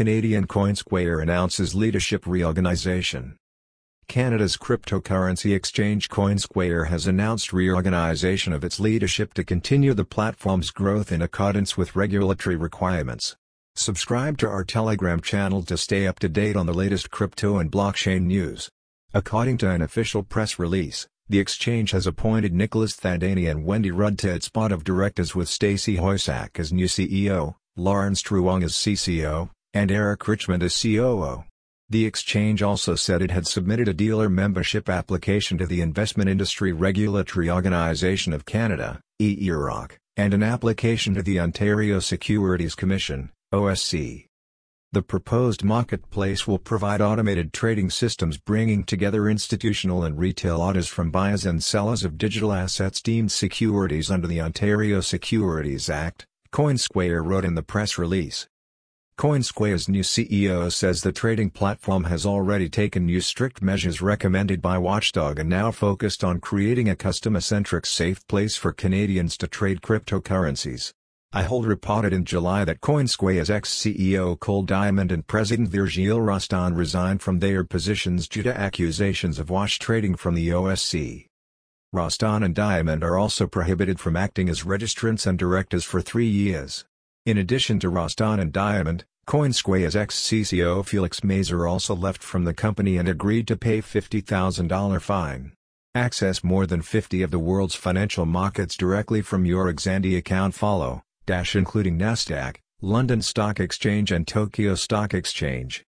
Canadian Coinsquare announces leadership reorganization. Canada's cryptocurrency exchange Coinsquare has announced reorganization of its leadership to continue the platform's growth in accordance with regulatory requirements. Subscribe to our Telegram channel to stay up to date on the latest crypto and blockchain news. According to an official press release, the exchange has appointed Nicholas Thandani and Wendy Rudd to its board of directors with Stacey Hoysak as new CEO, Lawrence Truong as CCO, and Eric Richmond as COO. The exchange also said it had submitted a dealer membership application to the Investment Industry Regulatory Organization of Canada, (EIROC), and an application to the Ontario Securities Commission, OSC. The proposed marketplace will provide automated trading systems bringing together institutional and retail orders from buyers and sellers of digital assets deemed securities under the Ontario Securities Act, Coinsquare wrote in the press release. Coinsquare's new CEO says the trading platform has already taken new strict measures recommended by Watchdog and now focused on creating a customer-centric safe place for Canadians to trade cryptocurrencies. Ahold reported in July that Coinsquare's ex-CEO Cole Diamond and President Virgile Rostan resigned from their positions due to accusations of wash trading from the OSC. Rostan and Diamond are also prohibited from acting as registrants and directors for 3 years. In addition to Rostan and Diamond, Coinsquare's ex-CCO Felix Mazer also left from the company and agreed to pay $50,000 fine. Access more than 50 of the world's financial markets directly from your Xandi account including Nasdaq, London Stock Exchange and Tokyo Stock Exchange.